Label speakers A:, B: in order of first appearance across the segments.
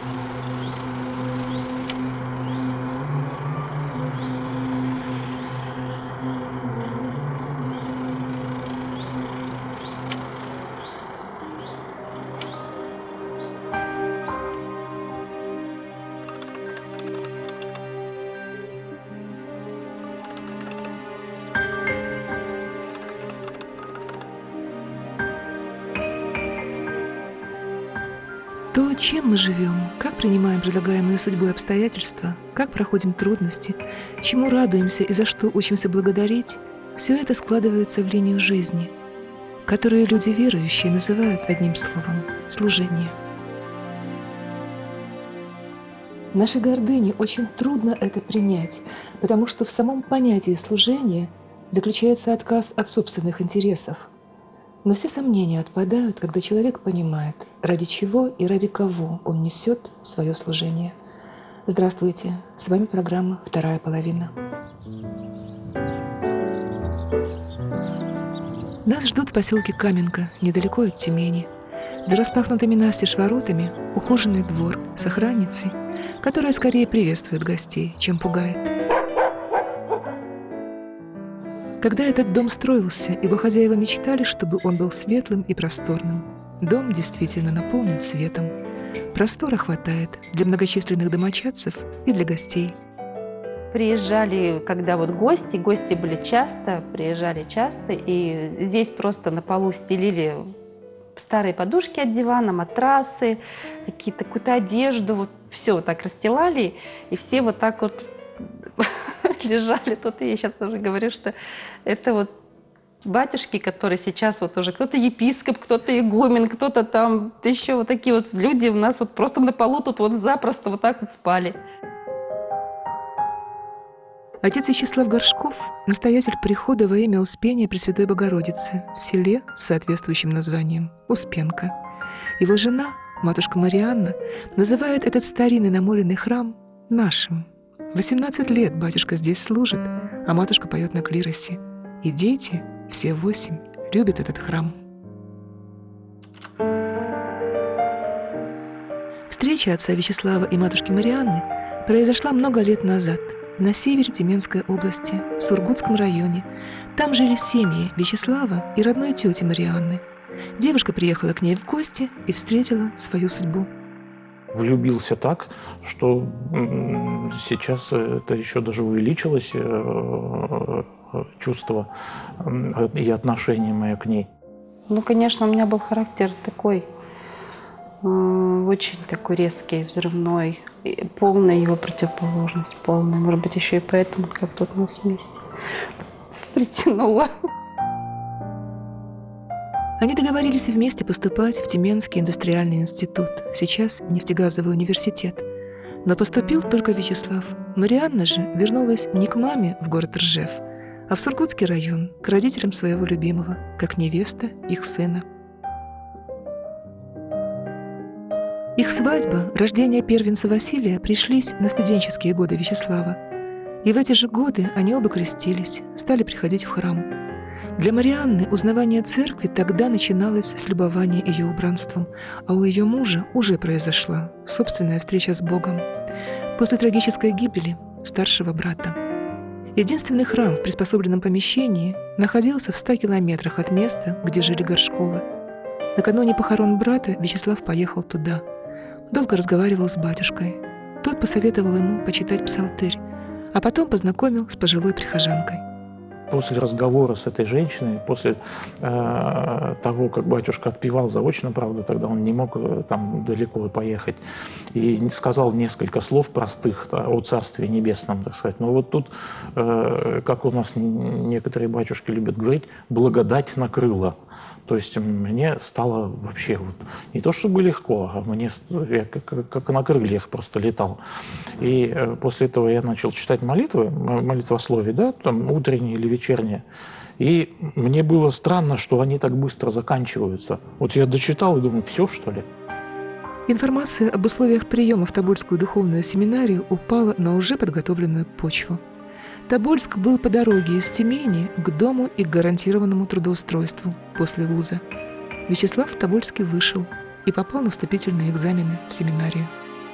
A: То, чем мы живем, как принимаем предлагаемые судьбой обстоятельства, как проходим трудности, чему радуемся и за что учимся благодарить, все это складывается в линию жизни, которую люди верующие называют одним словом — служение. Нашей гордыне очень трудно это принять, потому что в самом понятии служения заключается отказ от собственных интересов. Но все сомнения отпадают, когда человек понимает, ради чего и ради кого он несет свое служение. Здравствуйте! С вами программа «Вторая половина». Нас ждут в поселке Каменка, недалеко от Тюмени. За распахнутыми настежь воротами ухоженный двор с охранницей, которая скорее приветствует гостей, чем пугает. Когда этот дом строился, его хозяева мечтали, чтобы он был светлым и просторным. Дом действительно наполнен светом. Простора хватает для многочисленных домочадцев и для гостей.
B: Приезжали, когда вот гости были часто, приезжали часто, и здесь просто на полу стелили старые подушки от дивана, матрасы, какую-то одежду, вот все вот так расстилали, и все вот так вот лежали тут. И я сейчас уже говорю, что это вот батюшки, которые сейчас вот уже кто-то епископ, кто-то игумен, кто-то там еще вот такие вот люди у нас вот просто на полу тут вот запросто вот так вот спали.
A: Отец Вячеслав Горшков – настоятель прихода во имя Успения Пресвятой Богородицы в селе с соответствующим названием – Успенка. Его жена, матушка Марианна, называет этот старинный намоленный храм нашим. 18 лет батюшка здесь служит, а матушка поет на клиросе. И дети, все 8, любят этот храм. Встреча отца Вячеслава и матушки Марианны произошла много лет назад на севере Тюменской области, в Сургутском районе. Там жили семьи Вячеслава и родной тети Марианны. Девушка приехала к ней в гости и встретила свою судьбу.
C: Влюбился так, что сейчас это еще даже увеличилось, чувство и отношение мое к ней.
B: Ну, конечно, у меня был характер такой, очень такой резкий, взрывной, полная его противоположность, полная. Может быть, еще и поэтому как тут нас вместе притянуло.
A: Они договорились вместе поступать в Тюменский индустриальный институт, сейчас нефтегазовый университет. Но поступил только Вячеслав. Марианна же вернулась не к маме в город Ржев, а в Сургутский район, к родителям своего любимого, как невеста их сына. Их свадьба, рождение первенца Василия пришлись на студенческие годы Вячеслава. И в эти же годы они оба крестились, стали приходить в храм. Для Марианны узнавание церкви тогда начиналось с любования ее убранством, а у ее мужа уже произошла собственная встреча с Богом после трагической гибели старшего брата. Единственный храм в приспособленном помещении находился в 100 километрах от места, где жили Горшковы. Накануне похорон брата Вячеслав поехал туда. Долго разговаривал с батюшкой. Тот посоветовал ему почитать псалтырь, а потом познакомил с пожилой прихожанкой.
C: После разговора с этой женщиной, после того, как батюшка отпевал заочно, правда, тогда он не мог там далеко поехать, и сказал несколько слов простых о Царстве Небесном, так сказать. Но вот тут, как у нас некоторые батюшки любят говорить, благодать накрыла. То есть мне стало вообще вот, не то чтобы легко, а мне я как на крыльях просто летал. И после этого я начал читать молитвы, молитвословие, да, там утренние или вечерние. И мне было странно, что они так быстро заканчиваются. Вот я дочитал и думаю, все что ли?
A: Информация об условиях приема в Тобольскую духовную семинарию упала на уже подготовленную почву. Тобольск был по дороге из Тюмени к дому и к гарантированному трудоустройству после вуза. Вячеслав в Тобольске вышел и попал на вступительные экзамены в семинарию.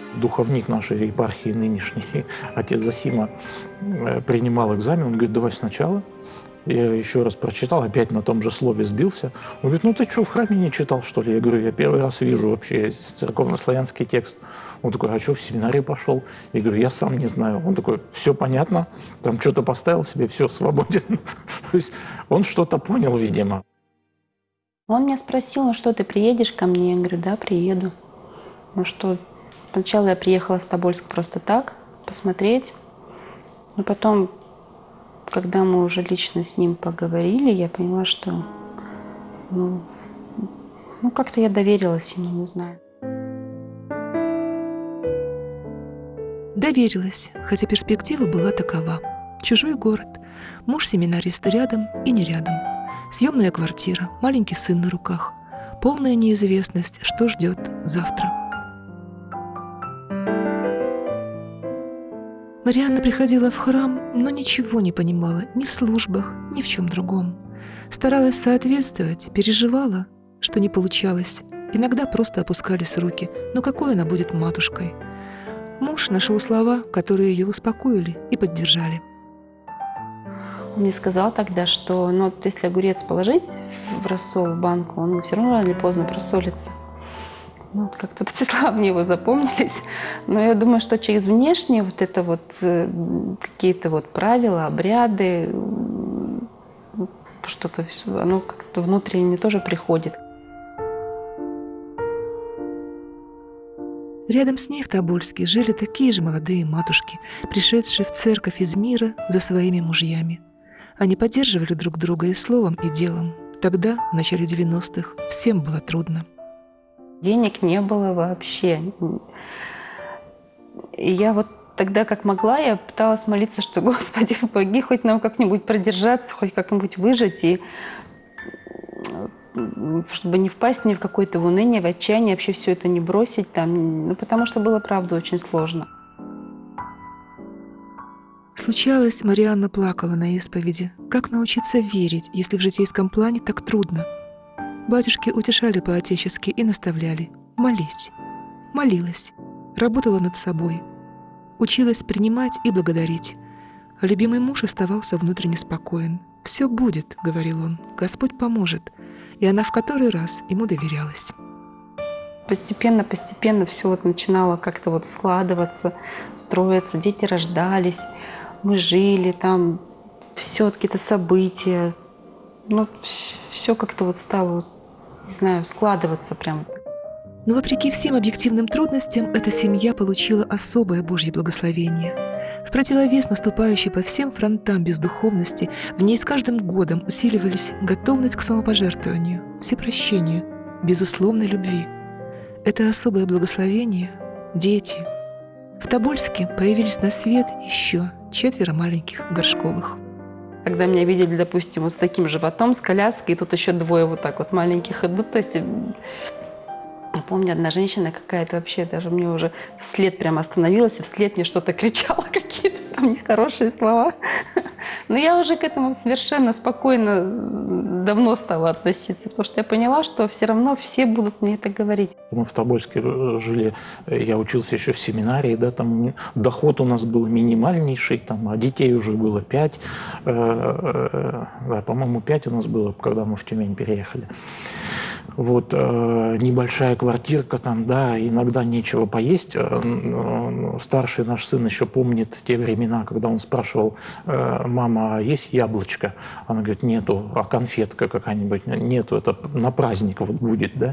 C: духовник нашей епархии нынешний, отец Зосима, принимал экзамен. Он говорит, давай сначала. Я еще раз прочитал, опять на том же слове сбился. Он говорит, ну ты что, в храме не читал, что ли? Я говорю, я первый раз вижу вообще церковнославянский текст. Он такой, а что, в семинарий пошел? Я говорю, я сам не знаю. Он такой, все понятно, там что-то поставил себе, все, свободен. То есть он что-то понял, видимо.
B: Он меня спросил, ну что, ты приедешь ко мне? Я говорю, да, приеду. Ну что, сначала я приехала в Тобольск просто так, посмотреть. Но потом, когда мы уже лично с ним поговорили, я поняла, что ну как-то я доверилась ему, не знаю.
A: Доверилась, хотя перспектива была такова. Чужой город, муж-семинарист рядом и не рядом. Съемная квартира, маленький сын на руках. Полная неизвестность, что ждет завтра. Марианна приходила в храм, но ничего не понимала ни в службах, ни в чем другом. Старалась соответствовать, переживала, что не получалось. Иногда просто опускались руки. Но какой она будет матушкой? Муж нашел слова, которые ее успокоили и поддержали.
B: Он мне сказал тогда, что если огурец положить в рассол в банку, он все равно рано или поздно просолится. Как-то эти слова мне его запомнились. Но я думаю, что через внешние какие-то правила, обряды, что-то, оно как-то внутренне тоже приходит.
A: Рядом с ней в Тобольске жили такие же молодые матушки, пришедшие в церковь из мира за своими мужьями. Они поддерживали друг друга и словом, и делом. Тогда, в начале 90-х, всем было трудно.
B: Денег не было вообще. И я тогда, как могла, я пыталась молиться, что, Господи, помоги хоть нам как-нибудь продержаться, хоть как-нибудь выжить, и чтобы не впасть ни в какое-то уныние, в отчаяние, вообще все это не бросить там, потому что было, правда, очень сложно.
A: Случалось, Марианна плакала на исповеди. Как научиться верить, если в житейском плане так трудно? Батюшки утешали по-отечески и наставляли. Молись. Молилась. Работала над собой. Училась принимать и благодарить. А любимый муж оставался внутренне спокоен. «Все будет», — говорил он, — «Господь поможет». И она в который раз ему доверялась.
B: Постепенно все начинало как-то складываться, строиться. Дети рождались, мы жили там, все какие-то события. Все как-то стало, не знаю, складываться прям.
A: Но вопреки всем объективным трудностям, эта семья получила особое Божье благословение. В противовес наступающей по всем фронтам бездуховности, в ней с каждым годом усиливались готовность к самопожертвованию, всепрощению, безусловной любви. Это особое благословение – дети. В Тобольске появились на свет еще 4 маленьких Горшковых.
B: Когда меня видели, допустим, с таким животом, с коляской, и тут еще 2 маленьких идут, то есть я помню, одна женщина какая-то вообще даже мне уже вслед прямо остановилась, и вслед мне что-то кричала, какие-то там нехорошие слова. Но я уже к этому совершенно спокойно давно стала относиться, потому что я поняла, что все равно все будут мне это говорить.
C: Мы в Тобольске жили, я учился еще в семинарии, да, там доход у нас был минимальнейший, там, а детей уже было 5, по-моему, 5 у нас было, когда мы в Тюмень переехали. Небольшая квартирка там, да, иногда нечего поесть. Старший наш сын еще помнит те времена, когда он спрашивал: мама, а есть яблочко? Она говорит: нету. А конфетка какая-нибудь? Нету, это на праздник будет, да.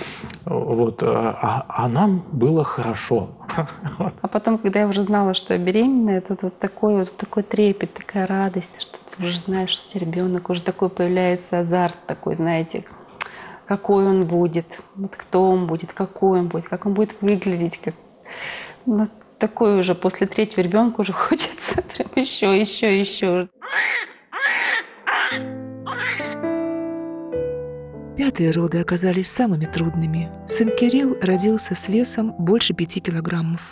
C: А нам было хорошо.
B: А потом, когда я уже знала, что я беременна, это такой трепет, такая радость, что ты уже знаешь, что у тебя ребенок, уже такой появляется азарт такой, знаете, какой он будет, кто он будет, какой он будет, как он будет выглядеть. Такой уже после 3-го ребенка уже хочется прям еще.
A: 5-е роды оказались самыми трудными. Сын Кирилл родился с весом больше 5 килограммов.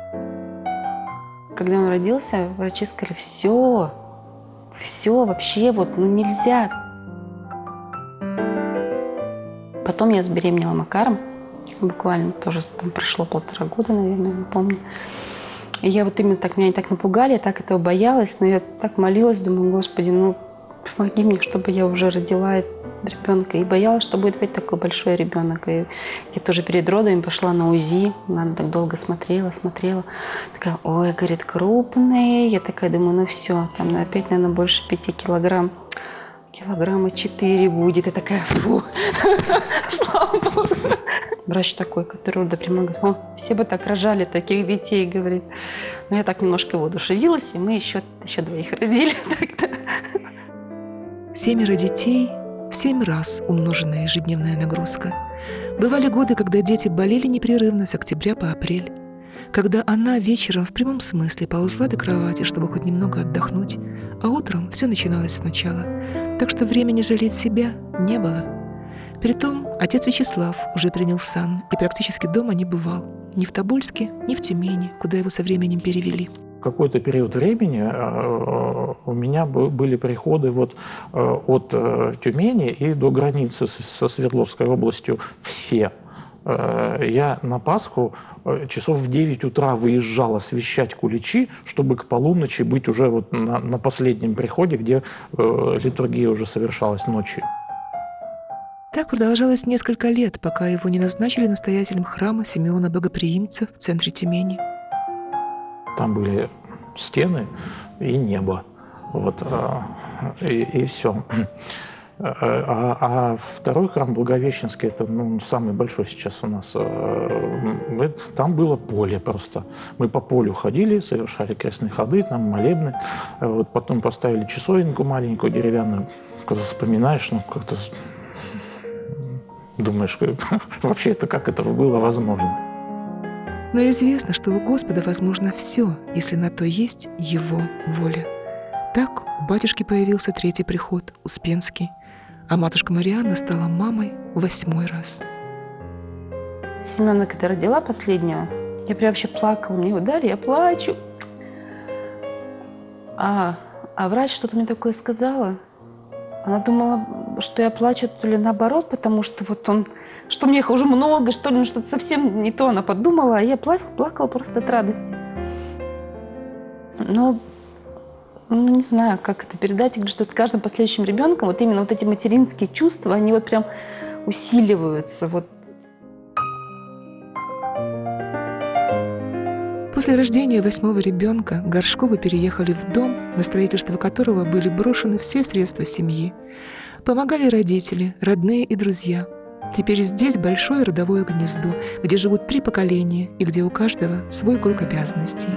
B: Когда он родился, врачи сказали: все вообще нельзя. Потом я забеременела Макаром, Буквально тоже там прошло 1,5 года, наверное, не помню. И я вот именно так, меня так напугали, я так этого боялась, но я так молилась, думаю, Господи, ну помоги мне, чтобы я уже родила ребенка. И боялась, что будет опять такой большой ребенок. И я тоже перед родами пошла на УЗИ, она так долго смотрела. Такая, ой, говорит, крупный. Я такая думаю, ну все, там опять, наверное, больше 5 килограмм. Килограмма 4 будет. И такая, фу, слава Богу. Врач такой, который родопрямой, говорит, о, все бы так рожали таких детей, говорит. Но я так немножко воодушевилась, и мы еще 2 родили.
A: 7 детей в 7 раз умноженная ежедневная нагрузка. Бывали годы, когда дети болели непрерывно с октября по апрель. Когда она вечером в прямом смысле ползла до кровати, чтобы хоть немного отдохнуть, а утром все начиналось сначала. Так что времени жалеть себя не было. Притом отец Вячеслав уже принял сан и практически дома не бывал. Ни в Тобольске, ни в Тюмени, куда его со временем перевели.
C: Какой-то период времени у меня были приходы вот от Тюмени и до границы со Свердловской областью все. Я на Пасху часов в 9 утра выезжал освещать куличи, чтобы к полуночи быть уже вот на последнем приходе, где литургия уже совершалась ночью.
A: Так продолжалось несколько лет, пока его не назначили настоятелем храма Симеона Богоприимца в центре Тюмени.
C: Там были стены и небо. Вот, и все. А второй храм Благовещенский, это самый большой сейчас у нас. Там было поле просто. Мы по полю ходили, совершали крестные ходы, там молебны. Вот, потом поставили часовенку маленькую деревянную. Когда вспоминаешь, как-то думаешь, вообще это как это было возможно.
A: Но известно, что у Господа возможно все, если на то есть Его воля. Так у батюшки появился 3-й приход, Успенский, а матушка Марианна стала мамой в 8-й раз.
B: Семена, когда родила последнего, я прям вообще плакала. Мне его дали, я плачу. А врач что-то мне такое сказала. Она думала, что я плачу, то ли наоборот, потому что вот он, что мне их уже много, что ли, что-то совсем не то она подумала, а я плакала просто от радости. Но, не знаю, как это передать. Я говорю, что с каждым последующим ребенком вот именно вот эти материнские чувства, они вот прям усиливаются. Вот.
A: После рождения 8-го ребенка Горшковы переехали в дом, на строительство которого были брошены все средства семьи. Помогали родители, родные и друзья. Теперь здесь большое родовое гнездо, где живут 3 поколения и где у каждого свой круг обязанностей.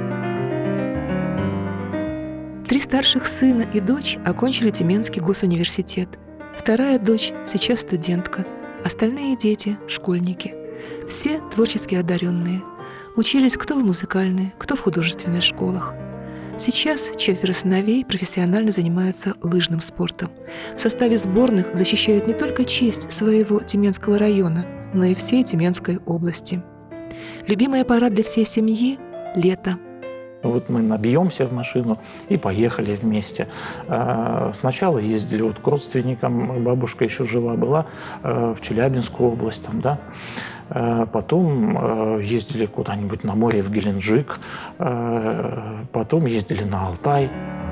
A: 3 старших сына и дочь окончили Тюменский госуниверситет. 2-я дочь сейчас студентка, остальные дети – школьники. Все творчески одаренные. Учились кто в музыкальной, кто в художественных школах. Сейчас 4 сыновей профессионально занимаются лыжным спортом. В составе сборных защищают не только честь своего Тюменского района, но и всей Тюменской области. Любимая пора для всей семьи – лето.
C: Вот мы набьемся в машину и поехали вместе. Сначала ездили вот к родственникам, бабушка еще жива была, в Челябинскую область там, да. Потом ездили куда-нибудь на море в Геленджик, потом ездили на Алтай.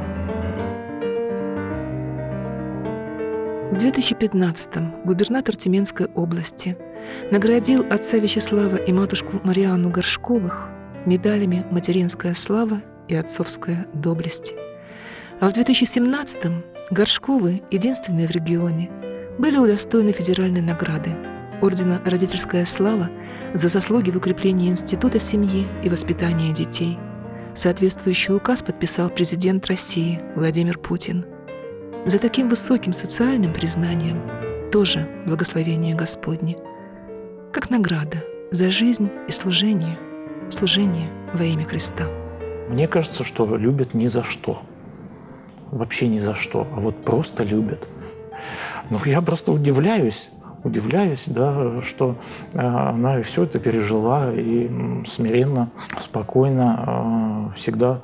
A: В 2015-м губернатор Тюменской области наградил отца Вячеслава и матушку Марианну Горшковых медалями «Материнская слава» и «Отцовская доблесть». А в 2017-м Горшковы, единственные в регионе, были удостоены федеральной награды ордена «Родительская слава» за заслуги в укреплении института семьи и воспитания детей. Соответствующий указ подписал президент России Владимир Путин. За таким высоким социальным признанием тоже благословение Господне, как награда за жизнь и служение во имя Христа.
C: Мне кажется, что любят ни за что. Вообще ни за что, а вот просто любят. Но я просто удивляюсь, да, что она все это пережила и смиренно, спокойно, всегда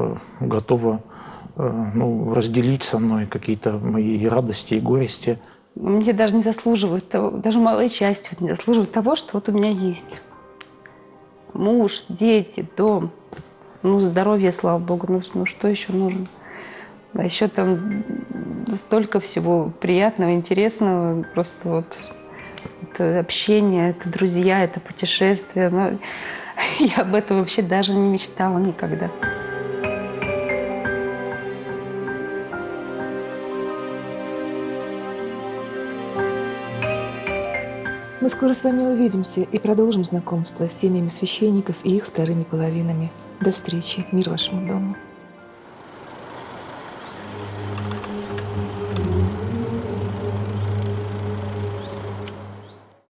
C: готова разделить со мной какие-то мои радости и горести.
B: Мне даже не заслуживают того, даже малая часть вот не заслуживает того, что вот у меня есть. Муж, дети, дом, ну, здоровье, слава богу, ну что еще нужно? А еще там столько всего приятного, интересного, просто вот это общение, это друзья, это путешествия. Но я об этом вообще даже не мечтала никогда.
A: Мы скоро с вами увидимся и продолжим знакомство с семьями священников и их вторыми половинами. До встречи. Мир вашему дому.